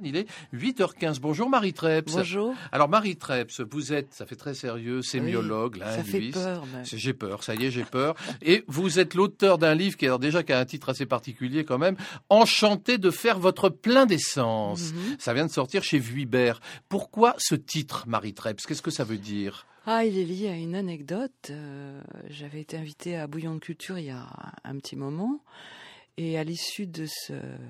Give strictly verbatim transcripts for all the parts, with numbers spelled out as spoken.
Il est huit heures quinze. Bonjour Marie Treps. Bonjour. Alors Marie Treps, vous êtes, ça fait très sérieux, sémiologue, oui, linguiste. Ça fait peur. Mais... J'ai peur, ça y est, j'ai peur. Et vous êtes l'auteur d'un livre qui, alors déjà, qui a un titre assez particulier quand même, Enchanté de faire votre plein d'essence. Mm-hmm. Ça vient de sortir chez Vuibert. Pourquoi ce titre, Marie Treps? Qu'est-ce que ça veut dire? Ah, il est lié à une anecdote. Euh, j'avais été invitée à Bouillon de Culture il y a un petit moment. Et à l'issue de ce,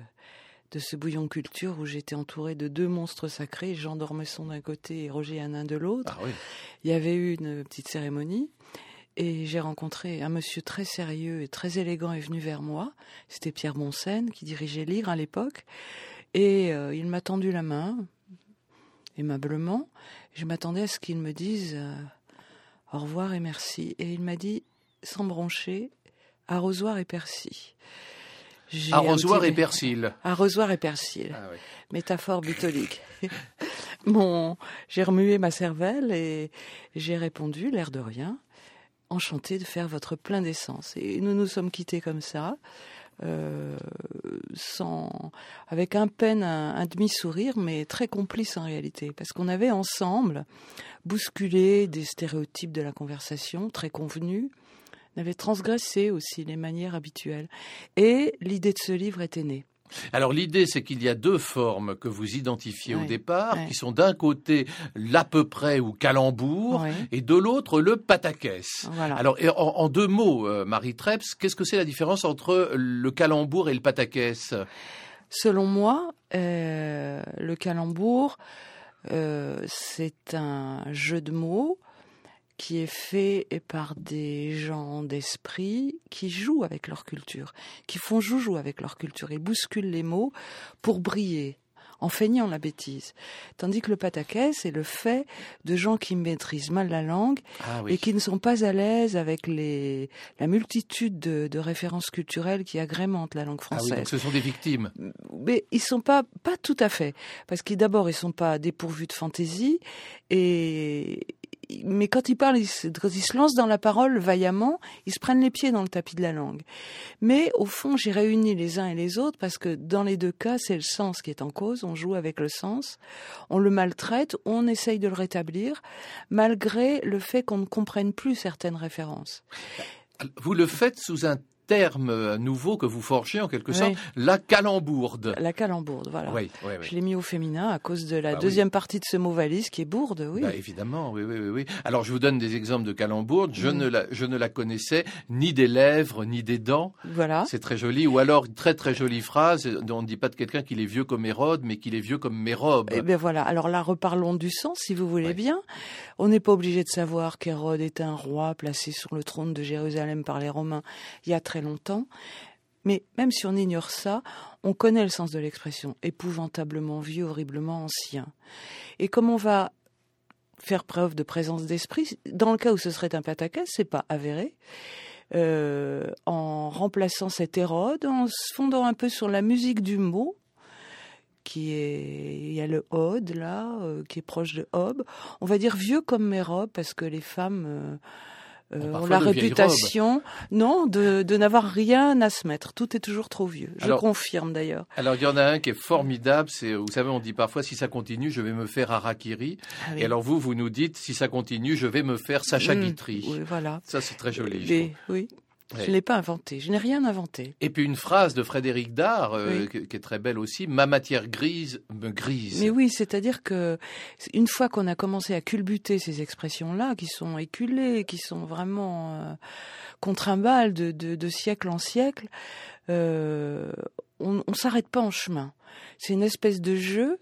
de ce Bouillon de Culture où j'étais entourée de deux monstres sacrés, Jean d'Ormesson d'un côté et Roger Hanin de l'autre, ah oui. Il y avait eu une petite cérémonie. Et j'ai rencontré un monsieur très sérieux et très élégant est venu vers moi. C'était Pierre Bonsen qui dirigeait Lire à l'époque. Et euh, il m'a tendu la main, aimablement. Je m'attendais à ce qu'il me dise euh, au revoir et merci. Et il m'a dit, sans broncher, arrosoir et persil. J'ai Arrosoir petit... et persil. Arrosoir et persil. Ah, oui. Métaphore bucolique. Bon, j'ai remué ma cervelle et j'ai répondu, l'air de rien, enchanté de faire votre plein d'essence. Et nous nous sommes quittés comme ça, euh, sans, avec un peine, un, un demi-sourire, mais très complice en réalité, parce qu'on avait ensemble bousculé des stéréotypes de la conversation, très convenus. On avait transgressé aussi les manières habituelles. Et l'idée de ce livre était née. Alors l'idée, c'est qu'il y a deux formes que vous identifiez ouais, au départ, ouais. qui sont d'un côté l'à peu près ou calembour, ouais. et de l'autre le pataquès. Voilà. Alors en, en deux mots, euh, Marie Treps, qu'est-ce que c'est la différence entre le calembour et le pataquès? Selon moi, euh, le calembour, euh, c'est un jeu de mots qui est fait par des gens d'esprit qui jouent avec leur culture, qui font joujou avec leur culture et bousculent les mots pour briller, en feignant la bêtise. Tandis que le pataquès, c'est le fait de gens qui maîtrisent mal la langue ah, oui. et qui ne sont pas à l'aise avec les, la multitude de, de références culturelles qui agrémentent la langue française. Ah oui, donc ce sont des victimes. Mais ils sont pas, pas tout à fait. Parce qu'ils, d'abord, ils sont pas dépourvus de fantaisie et... Mais quand ils parlent, ils se, quand ils se lancent dans la parole vaillamment, ils se prennent les pieds dans le tapis de la langue. Mais au fond, j'ai réuni les uns et les autres parce que dans les deux cas, c'est le sens qui est en cause. On joue avec le sens, on le maltraite, on essaye de le rétablir, malgré le fait qu'on ne comprenne plus certaines références. Vous le faites sous un terme nouveau que vous forgez en quelque sorte, oui. la calembourde. La calembourde, voilà. Oui, oui, oui. Je l'ai mis au féminin à cause de la bah deuxième oui. partie de ce mot valise qui est bourde, oui. Bah évidemment, oui, oui, oui, oui. Alors je vous donne des exemples de calembourde. Je, mmh. ne la, je ne la connaissais ni des lèvres ni des dents. Voilà. C'est très joli. Ou alors, très très jolie phrase, on ne dit pas de quelqu'un qu'il est vieux comme Hérode, mais qu'il est vieux comme Mérobe. Eh bien voilà, alors là, reparlons du sens, si vous voulez oui. bien. On n'est pas obligé de savoir qu'Hérode est un roi placé sur le trône de Jérusalem par les Romains il y a très longtemps. Mais même si on ignore ça, on connaît le sens de l'expression, épouvantablement vieux, horriblement ancien. Et comme on va faire preuve de présence d'esprit, dans le cas où ce serait un pataquès, c'est pas avéré, euh, en remplaçant cet Hérode, en se fondant un peu sur la musique du mot, qui est, il y a le Ode là, euh, qui est proche de Hob, on va dire vieux comme Mérobe, parce que les femmes... Euh, Euh, bon, ont la réputation, non, de, de n'avoir rien à se mettre. Tout est toujours trop vieux. Je alors, confirme d'ailleurs. Alors il y en a un qui est formidable. C'est, vous savez, on dit parfois si ça continue, je vais me faire harakiri. Ah, oui. Et alors vous, vous nous dites si ça continue, je vais me faire Sacha mmh, Guitry. Oui, voilà. Ça c'est très joli. Les, oui. Je ne l'ai pas inventé, je n'ai rien inventé. Et puis une phrase de Frédéric Dard, euh, oui. qui, qui est très belle aussi, « Ma matière grise me grise ». Mais oui, c'est-à-dire que une fois qu'on a commencé à culbuter ces expressions-là, qui sont éculées, qui sont vraiment euh, contre-imbales de, de, de siècle en siècle, euh, on ne s'arrête pas en chemin. C'est une espèce de jeu.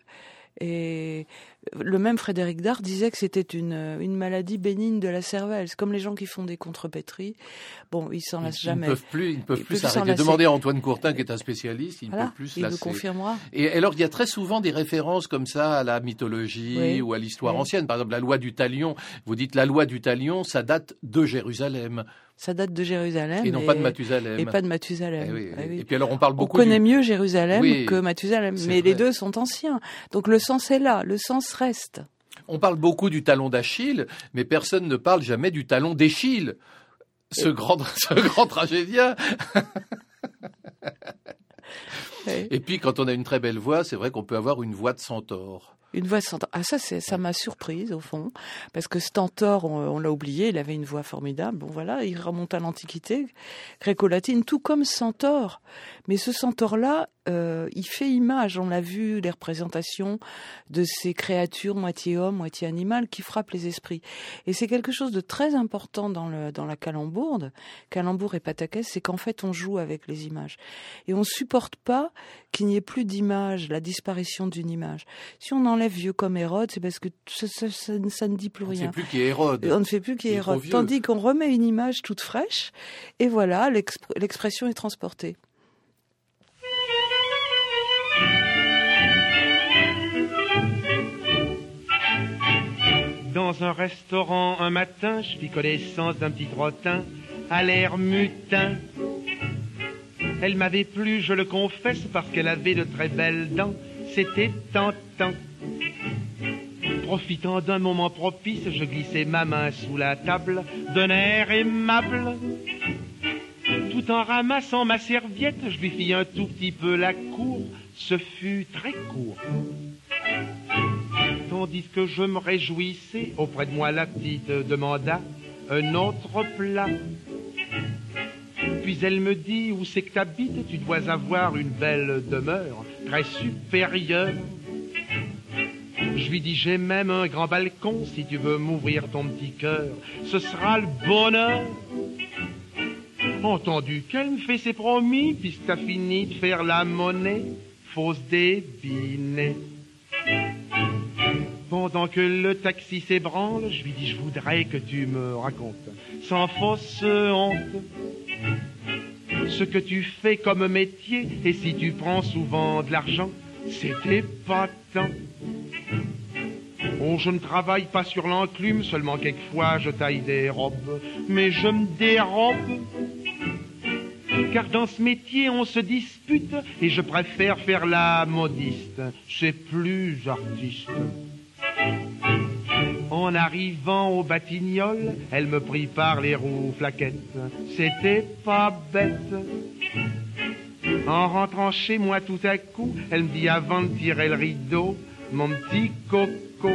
Et le même Frédéric Dard disait que c'était une, une maladie bénigne de la cervelle. C'est comme les gens qui font des contrepétries. Bon, ils s'en lassent ils jamais. Ils ne peuvent plus, ils ne peuvent ils plus s'arrêter. Demandez à Antoine Courtin, qui est un spécialiste, il ne voilà, peut plus se il lasser. Il le confirmera. Et alors, il y a très souvent des références comme ça à la mythologie oui. ou à l'histoire oui. ancienne. Par exemple, la loi du talion. Vous dites la loi du talion, ça date de Jérusalem. Ça date de Jérusalem. Et non et, pas de Mathusalem. Et pas de Mathusalem. Et, oui, ah oui. et puis alors, on parle beaucoup. On connaît du... mieux Jérusalem oui, que Mathusalem. Mais vrai. Les deux sont anciens. Donc le sens est là. Le sens reste. On parle beaucoup du talon d'Achille, mais personne ne parle jamais du talon d'Échille. Ce, et... grand, ce grand tragédien. Ouais. Et puis, quand on a une très belle voix, c'est vrai qu'on peut avoir une voix de centaure. Une voix de centaure. Ah, ça, c'est, ça m'a surprise, au fond. Parce que Stentor, on, on l'a oublié, il avait une voix formidable. Bon, voilà, il remonte à l'Antiquité, gréco-latine, tout comme Centaure. Mais ce Centaure-là, euh, il fait image. On l'a vu, les représentations de ces créatures, moitié homme, moitié animal, qui frappent les esprits. Et c'est quelque chose de très important dans le, dans la calembourde, calembour et pataquès, c'est qu'en fait, on joue avec les images. Et on supporte pas qu'il n'y ait plus d'image, la disparition d'une image. Si on enlève vieux comme Hérode, c'est parce que ça, ça, ça, ça ne dit plus rien. On ne fait plus qui est Hérode. On ne fait plus qui est Hérode. Tandis qu'on remet une image toute fraîche, et voilà, l'exp- l'expression est transportée. Dans un restaurant un matin, je fis connaissance d'un petit trottin à l'air mutin. Elle m'avait plu, je le confesse, parce qu'elle avait de très belles dents. C'était tentant. Profitant d'un moment propice, je glissai ma main sous la table d'un air aimable. Tout en ramassant ma serviette, je lui fis un tout petit peu la cour. Ce fut très court. Tandis que je me réjouissais, auprès de moi la petite demanda un autre plat. Puis elle me dit, où c'est que t'habites? Tu dois avoir une belle demeure, très supérieure. Je lui dis, j'ai même un grand balcon, si tu veux m'ouvrir ton petit cœur, ce sera le bonheur. Entendu qu'elle me fait ses promis, puisque t'as fini de faire la monnaie, fausse débinée. Pendant que le taxi s'ébranle, je lui dis, je voudrais que tu me racontes, sans fausse honte, ce que tu fais comme métier, et si tu prends souvent de l'argent, c'est épatant. Oh, je ne travaille pas sur l'enclume, seulement quelquefois je taille des robes, mais je me dérobe. Car dans ce métier on se dispute, et je préfère faire la modiste, c'est plus artiste. En arrivant au Batignolles, elle me prit par les roues flaquettes, c'était pas bête. En rentrant chez moi tout à coup, elle me dit avant de tirer le rideau, mon petit coco,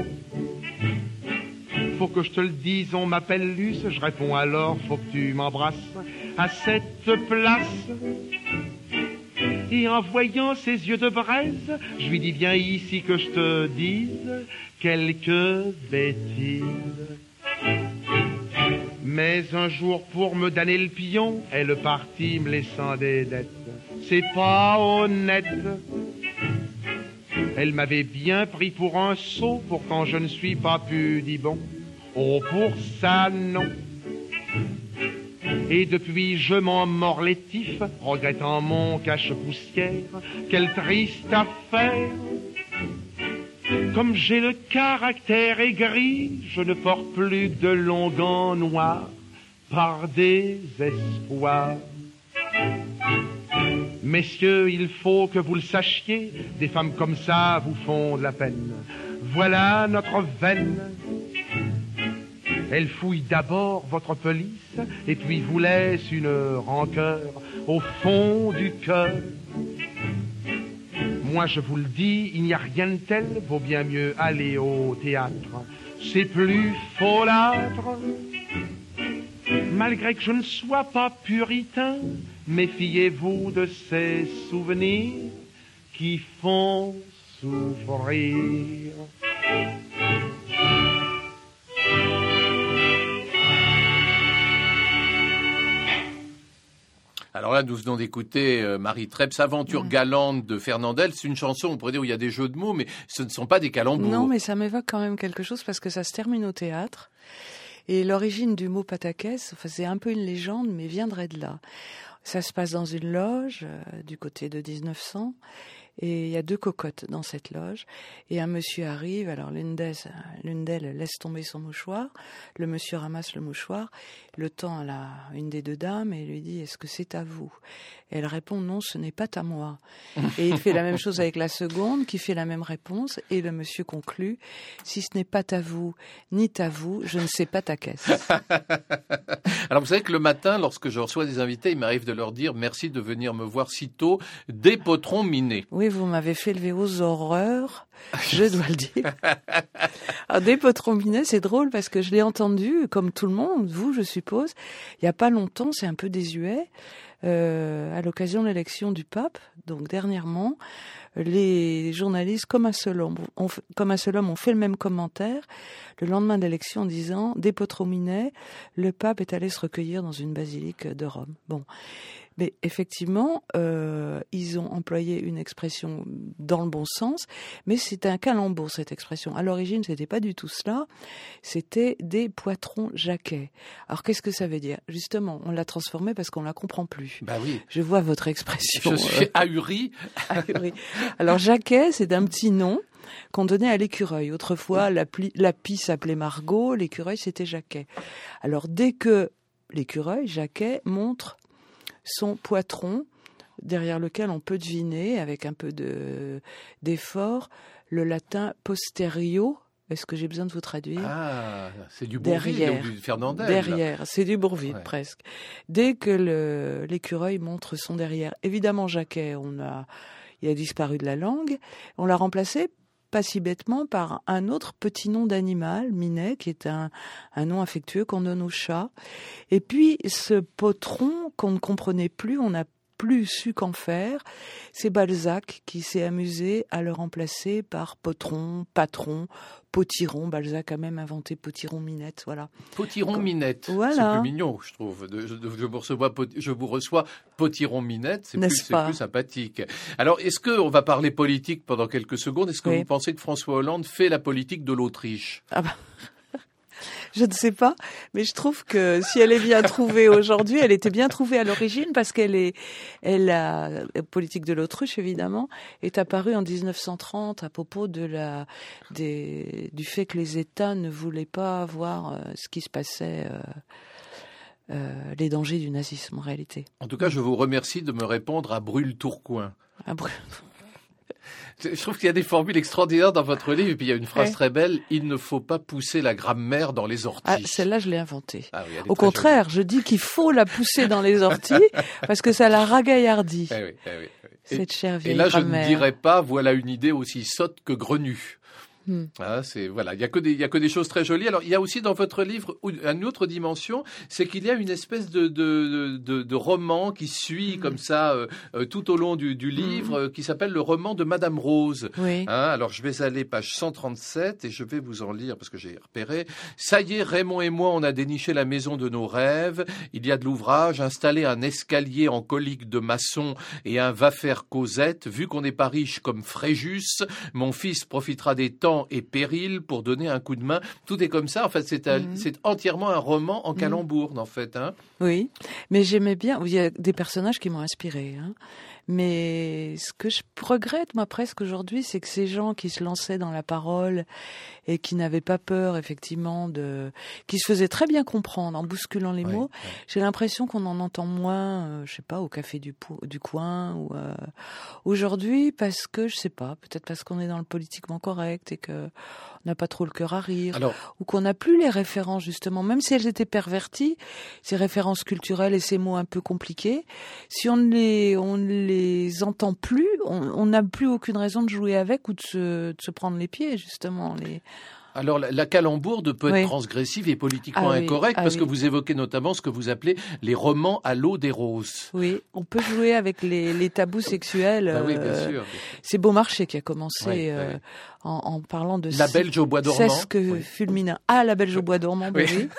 faut que je te le dise, on m'appelle Luce, je réponds alors, faut que tu m'embrasses à cette place. Et en voyant ses yeux de braise, je lui dis, viens ici que je te dise quelques bêtises. Mais un jour, pour me donner le pion, elle partit me laissant des dettes. C'est pas honnête. Elle m'avait bien pris pour un sot, pour quand je ne suis pas pudibond. Oh, pour ça, non. Et depuis, je m'en mords les tifs, regrettant mon cache-poussière. Quelle triste affaire! Comme j'ai le caractère aigri, je ne porte plus de longs gants noirs par désespoir. Messieurs, il faut que vous le sachiez, des femmes comme ça vous font de la peine. Voilà notre veine. Elle fouille d'abord votre pelisse et puis vous laisse une rancœur au fond du cœur. Moi je vous le dis, il n'y a rien de tel, vaut bien mieux aller au théâtre. C'est plus folâtre. Malgré que je ne sois pas puritain, méfiez-vous de ces souvenirs qui font souffrir. Alors là, nous venons d'écouter euh, Marie Treps, Aventure mmh. galante de Fernandel. C'est une chanson, on pourrait dire, où il y a des jeux de mots, mais ce ne sont pas des calembours. Non, mais ça m'évoque quand même quelque chose parce que ça se termine au théâtre. Et l'origine du mot pataquès, enfin, c'est un peu une légende, mais viendrait de là. Ça se passe dans une loge, euh, du côté de dix-neuf cents. Et il y a deux cocottes dans cette loge. Et un monsieur arrive, alors l'une d'elles, l'une d'elles laisse tomber son mouchoir. Le monsieur ramasse le mouchoir, le tend à la, une des deux dames et lui dit « Est-ce que c'est à vous ?» Et elle répond « Non, ce n'est pas à moi. » Et il fait la même chose avec la seconde, qui fait la même réponse. Et le monsieur conclut « Si ce n'est pas à vous, ni à vous, je ne sais pas ta caisse. » Alors vous savez que le matin, lorsque je reçois des invités, il m'arrive de leur dire « Merci de venir me voir si tôt, des potrons minés. » Oui, vous m'avez fait lever aux horreurs, je dois le dire. Alors, des potrons minés, c'est drôle parce que je l'ai entendu, comme tout le monde, vous, je suppose, il n'y a pas longtemps, c'est un peu désuet, euh, à l'occasion de l'élection du pape, donc dernièrement, les journalistes, comme un seul homme, ont, comme un seul homme, ont fait le même commentaire le lendemain de l'élection en disant « Des potrons minés, le pape est allé se recueillir dans une basilique de Rome. » Bon. Mais effectivement, euh, ils ont employé une expression dans le bon sens, mais c'était un calembour, cette expression. À l'origine, c'était pas du tout cela, c'était des poitrons jaquets. Alors, qu'est-ce que ça veut dire ? Justement, on l'a transformé parce qu'on la comprend plus. Bah oui. Je vois votre expression. Je suis euh, ahuri. ahuri. Alors, jaquet, c'est un petit nom qu'on donnait à l'écureuil. Autrefois, la, pli, la pie s'appelait Margot, l'écureuil, c'était Jacquet. Alors, dès que l'écureuil, Jacquet, montre son poitron, derrière lequel on peut deviner, avec un peu de, d'effort, le latin posterio. Est-ce que j'ai besoin de vous traduire ? Ah, c'est du Bourvil ou du Fernandel. Derrière, c'est du Bourvil, ouais. Presque. Dès que le, l'écureuil montre son derrière, évidemment, Jacquet, on a, il a disparu de la langue, on l'a remplacé pas si bêtement par un autre petit nom d'animal, Minet, qui est un, un nom affectueux qu'on donne au chat. Et puis, ce potron qu'on ne comprenait plus, on n'a plus su qu'en faire, c'est Balzac qui s'est amusé à le remplacer par potron, patron, potiron. Balzac a même inventé potiron-minette, voilà. Potiron-minette, voilà. C'est plus mignon, je trouve. Je, je, je, vous, reçois, je vous reçois potiron-minette, c'est, plus, c'est plus sympathique. Alors, est-ce qu'on va parler politique pendant quelques secondes ? Est-ce que oui. vous pensez que François Hollande fait la politique de l'Autriche ? Ah bah. Je ne sais pas, mais je trouve que si elle est bien trouvée aujourd'hui, elle était bien trouvée à l'origine parce qu'elle est, elle la politique de l'Autriche évidemment est apparue en dix-neuf cent trente à propos de la, des, du fait que les États ne voulaient pas voir euh, ce qui se passait. Euh, euh, les dangers du nazisme en réalité. En tout cas, je vous remercie de me répondre à Brûle-Tourcoing. À Brûle. Je trouve qu'il y a des formules extraordinaires dans votre livre, et puis il y a une phrase ouais. très belle, « Il ne faut pas pousser la grammaire dans les orties. » Ah, celle-là, je l'ai inventée. Ah oui, Au contraire, jolie. Je dis qu'il faut la pousser dans les orties, parce que ça la ragaillardit. Eh oui, eh oui, eh oui. Cette et, chère vieille Et là, grammaire. Je ne dirais pas, voilà une idée aussi sotte que grenue. Hmm. Ah, c'est voilà, il y a que des il y a que des choses très jolies. Alors il y a aussi dans votre livre une autre dimension, c'est qu'il y a une espèce de de de, de roman qui suit hmm. comme ça euh, tout au long du, du livre, hmm. euh, qui s'appelle le roman de Madame Rose. Oui. Hein, alors je vais aller page cent trente-sept et je vais vous en lire parce que j'ai repéré. Ça y est, Raymond et moi, on a déniché la maison de nos rêves. Il y a de l'ouvrage, installé un escalier en colique de maçon et un va-faire Cosette. Vu qu'on n'est pas riche comme Fréjus, mon fils profitera des temps et péril pour donner un coup de main. Tout est comme ça. En fait, c'est, un, mmh. c'est entièrement un roman en calembour, mmh. en fait. Hein. Oui, mais j'aimais bien. Il y a des personnages qui m'ont inspiré. Hein. Mais ce que je regrette, moi, presque aujourd'hui, c'est que ces gens qui se lançaient dans la parole et qui n'avaient pas peur, effectivement, de, qui se faisaient très bien comprendre en bousculant les ouais, mots, ouais. j'ai l'impression qu'on en entend moins, euh, je sais pas, au café du, du coin ou euh, aujourd'hui, parce que je sais pas, peut-être parce qu'on est dans le politiquement correct et que on n'a pas trop le cœur à rire, alors, ou qu'on n'a plus les références justement, même si elles étaient perverties, ces références culturelles et ces mots un peu compliqués, si on ne les, on ne les entend plus, on n'a plus aucune raison de jouer avec ou de se, de se prendre les pieds justement. Les... Alors, la, la calembourde peut être oui. transgressive et politiquement ah incorrecte oui, ah parce oui. que vous évoquez notamment ce que vous appelez les romans à l'eau des roses. Oui, on peut jouer avec les, les tabous sexuels. Bah oui, bien euh, sûr. C'est Beaumarchais qui a commencé oui, euh, oui. En, en parlant de... La Belge au bois dormant. C'est ce que oui. fulmina. Ah, la Belge au bois dormant, oui. oui.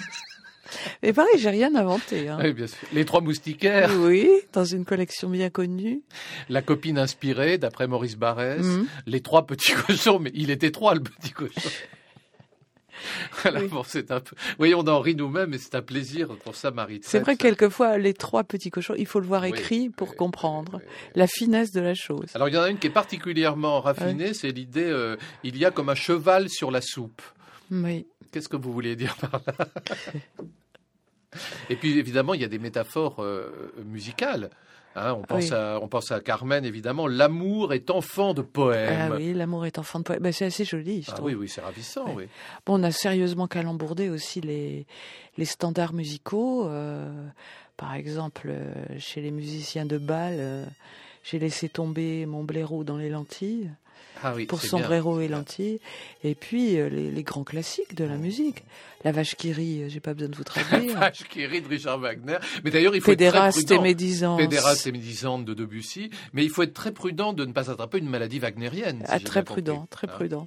Mais pareil, j'ai rien inventé. Hein. Oui, bien sûr. Les trois moustiquaires. Oui, dans une collection bien connue. La copine inspirée, d'après Maurice Barrès. Mm-hmm. Les trois petits cochons, mais il était trois, le petit cochon. Voilà, oui. bon, c'est un peu... Oui, on en rit nous-mêmes, et c'est un plaisir pour ça, Marie Treps. C'est vrai que quelquefois, les trois petits cochons, il faut le voir oui, écrit pour oui, comprendre oui, oui, oui. la finesse de la chose. Alors, il y en a une qui est particulièrement raffinée, oui. C'est l'idée, euh, il y a comme un cheval sur la soupe. Oui. Qu'est-ce que vous voulez dire par là? Et puis, évidemment, il y a des métaphores euh, musicales. Hein, on, pense oui. à, on pense à Carmen, évidemment. L'amour est enfant de poème. Ah oui, l'amour est enfant de poème. Ben, c'est assez joli, je ah trouve. Oui, oui, c'est ravissant, oui. oui. Bon, on a sérieusement calembourdé aussi les, les standards musicaux. Euh, par exemple, euh, chez les musiciens de bal, euh, j'ai laissé tomber mon blaireau dans les lentilles. Ah oui, pour c'est sombrero bien, et lentilles, et puis euh, les, les grands classiques de la musique. La vache qui rit, j'ai pas besoin de vous traduire. La vache qui rit de Richard Wagner. Mais d'ailleurs, il faut Pédéraste être très prudent. et médisance. Pédéraste et médisante de Debussy. Mais il faut être très prudent de ne pas attraper une maladie wagnérienne. Si ah, très bien prudent, compris. très hein. prudent.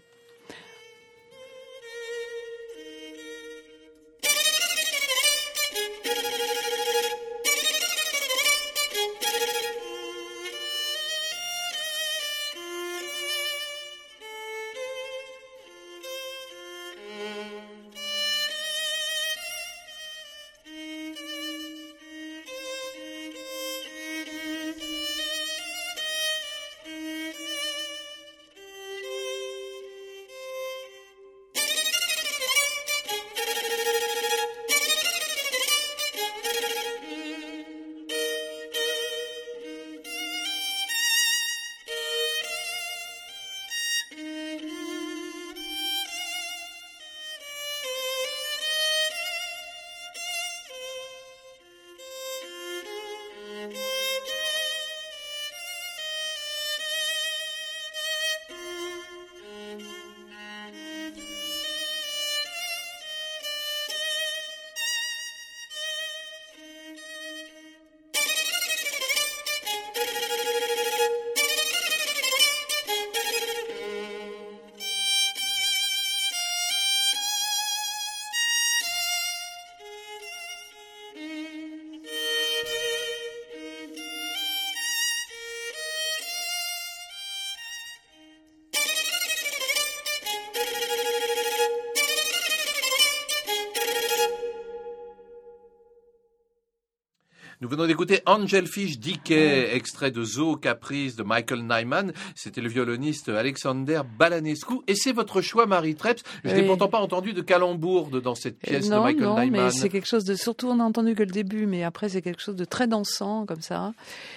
Nous venons d'écouter Angelfish Decay, ouais. extrait de Zoo Caprice de Michael Nyman. C'était le violoniste Alexander Balanescu. Et c'est votre choix, Marie Treps. Je oui. n'ai pourtant pas entendu de calembour dans cette pièce non, de Michael non, Nyman. Non, mais c'est quelque chose de... Surtout, on n'a entendu que le début, mais après, c'est quelque chose de très dansant, comme ça.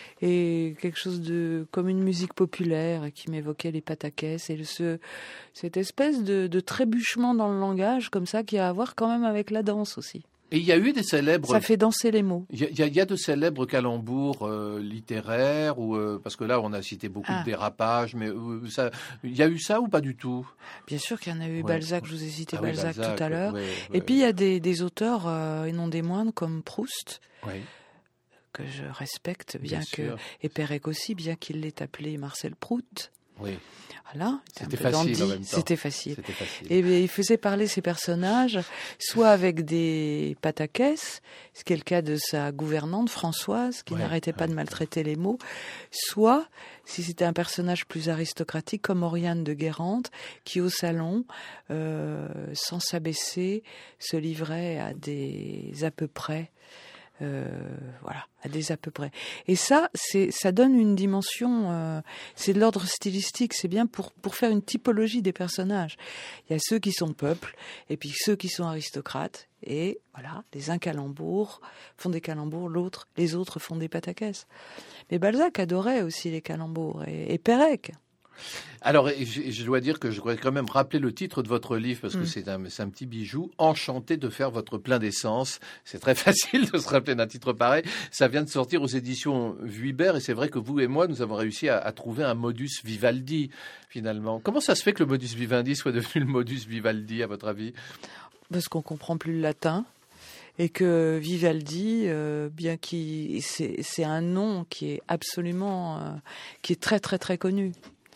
Et quelque chose de... comme une musique populaire qui m'évoquait les pataquès. Et ce, cette espèce de, de trébuchement dans le langage, comme ça, qui a à voir quand même avec la danse aussi. Et il y a eu des célèbres... Ça fait danser les mots. Il y a, il y a de célèbres calembours euh, littéraires, ou, euh, parce que là, on a cité beaucoup ah. de dérapages, mais euh, ça, il y a eu ça ou pas du tout? Bien sûr qu'il y en a eu. Ouais. Balzac, je vous ai cité ah Balzac, oui, Balzac tout à l'heure. Ouais, ouais, et puis, il y a des, des auteurs, euh, et non des moindres, comme Proust, ouais. que je respecte, bien, bien que... sûr. Et Perec aussi, bien qu'il l'ait appelé Marcel Prout. Oui. Voilà, c'était facile en même temps. C'était facile. C'était facile. Et bien, il faisait parler ses personnages, soit avec des pataquès, ce qui est le cas de sa gouvernante Françoise, qui ouais, n'arrêtait ouais. pas de maltraiter les mots, soit, si c'était un personnage plus aristocratique, comme Oriane de Guérande, qui au salon, euh, sans s'abaisser, se livrait à des à peu près. Euh, voilà, à des à peu près. Et ça, c'est, ça donne une dimension, euh, c'est de l'ordre stylistique, c'est bien pour, pour faire une typologie des personnages. Il y a ceux qui sont peuple, et puis ceux qui sont aristocrates, et voilà, les uns calembours font des calembours, l'autre, les autres font des pataquès. Mais Balzac adorait aussi les calembours, et, et Perec. Alors, je, je dois dire que je voudrais quand même rappeler le titre de votre livre, parce que mmh. c'est, un, c'est un petit bijou. Enchanté de faire votre plein d'essence. C'est très facile de se rappeler d'un titre pareil. Ça vient de sortir aux éditions Vuibert, et c'est vrai que vous et moi, nous avons réussi à, à trouver un modus vivaldi, finalement. Comment ça se fait que le modus vivendi soit devenu le modus vivaldi, à votre avis? Parce qu'on comprend plus le latin. Et que Vivaldi, euh, bien qu'il, c'est, c'est un nom qui est absolument, euh, qui est très très très connu.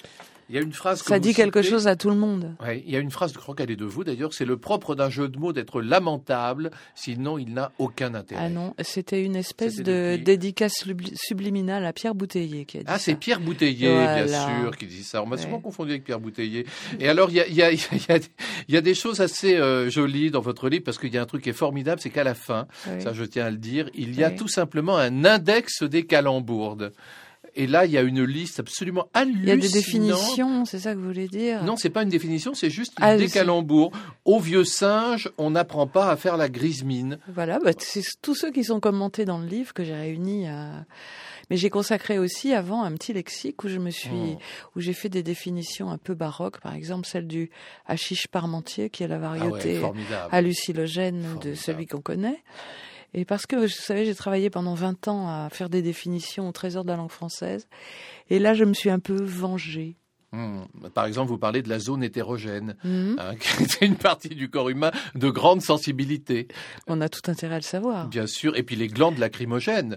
Il y a une phrase que ça vous dit quelque citez. chose à tout le monde. Ouais, il y a une phrase, je crois qu'elle est de vous d'ailleurs, c'est le propre d'un jeu de mots d'être lamentable, sinon il n'a aucun intérêt. Ah non, c'était une espèce C'était de de dédicace subli- subliminale à Pierre Bouteiller qui a dit Ah, ça. c'est Pierre Bouteiller, Voilà. bien sûr, qui dit ça. On m'a Ouais. souvent confondu avec Pierre Bouteiller. Et alors, il y a, il y a, il y a, il y a des choses assez euh, jolies dans votre livre, parce qu'il y a un truc qui est formidable, c'est qu'à la fin, Oui. ça je tiens à le dire, il y a Oui. tout simplement un index des calembourdes. Et là, il y a une liste absolument hallucinante. Il y a des définitions, c'est ça que vous voulez dire? Non, c'est pas une définition, c'est juste Ah, des c'est- calembours. Au vieux singe, on n'apprend pas à faire la grise mine. Voilà, bah, c'est tous ceux qui sont commentés dans le livre que j'ai réunis à... Mais j'ai consacré aussi avant un petit lexique où je me suis, Oh. où j'ai fait des définitions un peu baroques, par exemple celle du hashish parmentier, qui est la Ah ouais, variété formidable. hallucinogène de Formidable. celui qu'on connaît. Et parce que, vous savez, j'ai travaillé pendant vingt ans à faire des définitions au Trésor de la langue française. Et là, je me suis un peu vengée. Hmm. Par exemple, vous parlez de la zone hétérogène, Mhm. hein, qui est une partie du corps humain de grande sensibilité. On a tout intérêt à le savoir. Bien sûr, et puis les glandes lacrymogènes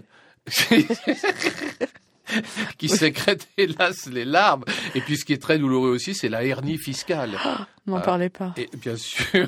qui sécrètent hélas les larmes. Et puis ce qui est très douloureux aussi, c'est la hernie fiscale. N'en Ah. parlez pas. Et bien sûr.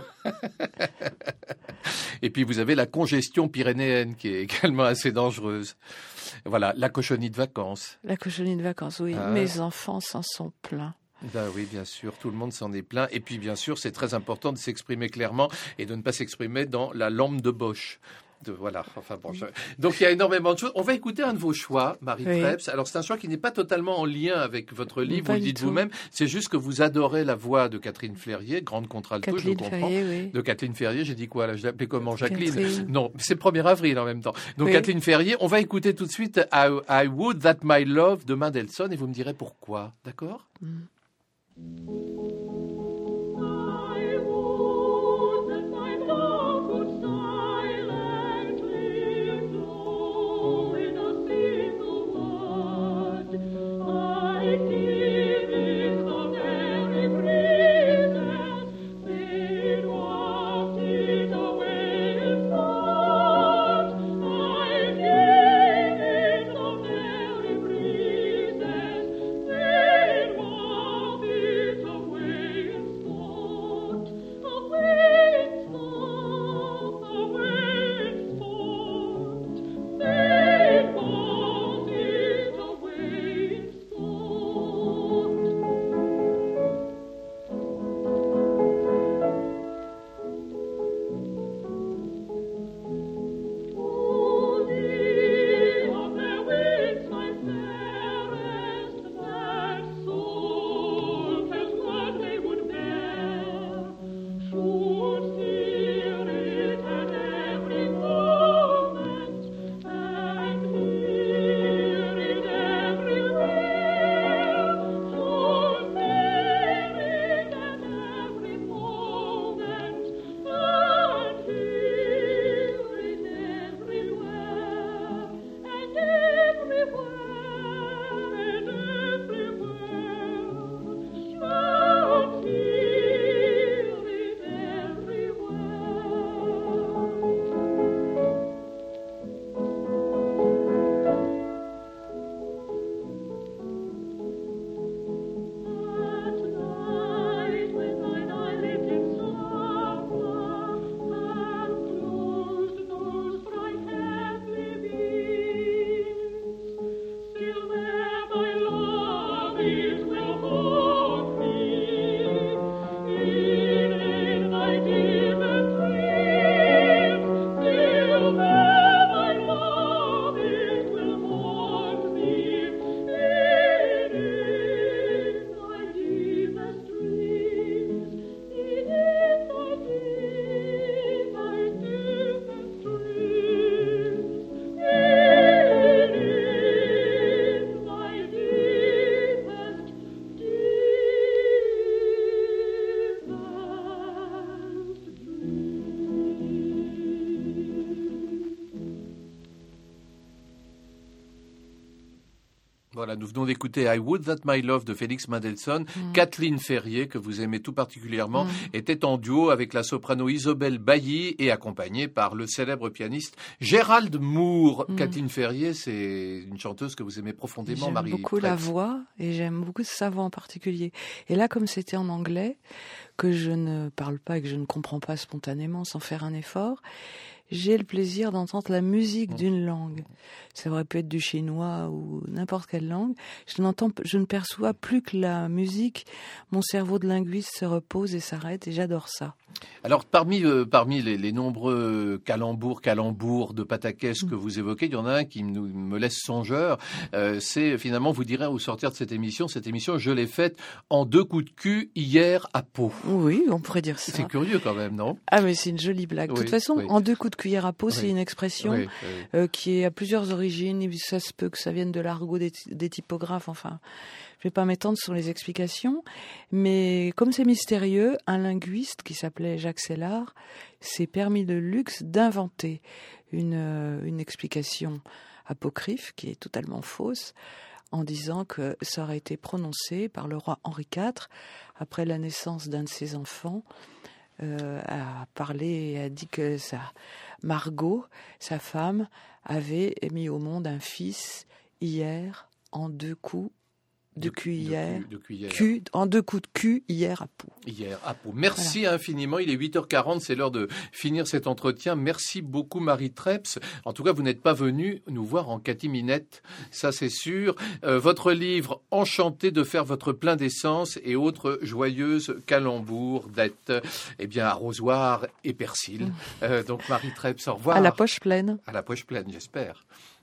Et puis vous avez la congestion pyrénéenne qui est également assez dangereuse. Voilà, la cochonnie de vacances. La cochonnie de vacances, oui. Ah. Mes enfants s'en sont pleins. Ben oui, bien sûr, tout le monde s'en est plein. Et puis, bien sûr, c'est très important de s'exprimer clairement et de ne pas s'exprimer dans la lampe de Bosch. De, voilà. Enfin bon. Je... Donc il y a énormément de choses. On va écouter un de vos choix, Marie Oui. Trebs. Alors c'est un choix qui n'est pas totalement en lien avec votre livre. Pas Vous le du dites tout. vous-même. C'est juste que vous adorez la voix de Catherine Ferrier, grande contralto. Je Kathleen comprends. Ferrier, oui. De Kathleen Ferrier, j'ai dit quoi là? Je l'appelais comment? Jacqueline? Catherine. Non, c'est le premier avril en même temps. Donc Oui. Kathleen Ferrier, on va écouter tout de suite I, I Would That My Love de Mendelssohn et vous me direz pourquoi. D'accord? Mm. I would that my love would silently flow in a single word. I give it the very breezes, they waft it away in thought. I give it the very breezes, they waft it away Voilà, nous venons d'écouter I Would That My Love de Félix Mendelssohn. Mm. Kathleen Ferrier, que vous aimez tout particulièrement, mm. était en duo avec la soprano Isobel Bailly et accompagnée par le célèbre pianiste Gérald Moore. Mm. Kathleen Ferrier, c'est une chanteuse que vous aimez profondément, Marie. J'aime beaucoup Treps. la voix et j'aime beaucoup sa voix en particulier. Et là, comme c'était en anglais, que je ne parle pas et que je ne comprends pas spontanément sans faire un effort, j'ai le plaisir d'entendre la musique mmh. d'une langue. Ça aurait pu être du chinois ou n'importe quelle langue. Je n'entends, je ne perçois plus que la musique. Mon cerveau de linguiste se repose et s'arrête et j'adore ça. Alors, parmi, euh, parmi les, les nombreux calembours, calembours de pataquès mmh. que vous évoquez, il y en a un qui me, me laisse songeur. Euh, c'est finalement, vous direz au sortir de cette émission, cette émission, je l'ai faite en deux coups de cul hier à Pau. Oui, on pourrait dire ça. C'est curieux quand même, non? Ah, mais c'est une jolie blague. Oui, de toute façon, oui. en deux coups de cuillère à peau, oui. c'est une expression oui, oui. Euh, qui a plusieurs origines. Ça se peut que ça vienne de l'argot des, des typographes. Enfin, je vais pas m'étendre sur les explications. Mais comme c'est mystérieux, un linguiste qui s'appelait Jacques Sellard s'est permis le luxe d'inventer une, euh, une explication apocryphe qui est totalement fausse, en disant que ça aurait été prononcé par le roi Henri quatre après la naissance d'un de ses enfants. Euh, a parlé et a dit que sa Margot, sa femme, avait mis au monde un fils hier en deux coups de, de cuillère, de, de cuillère. Cul, en deux coups de cul hier à Pau. Hier à Pau. Merci voilà. infiniment. Il est huit heures quarante, c'est l'heure de finir cet entretien. Merci beaucoup Marie Treps. En tout cas, vous n'êtes pas venue nous voir en catimинette, ça c'est sûr. Euh, votre livre « Enchanté de faire votre plein d'essence » et autres joyeuses calembours d'être eh bien arrosoir et persil. Mmh. Euh, donc Marie Treps, au revoir. À la poche pleine. À la poche pleine, j'espère.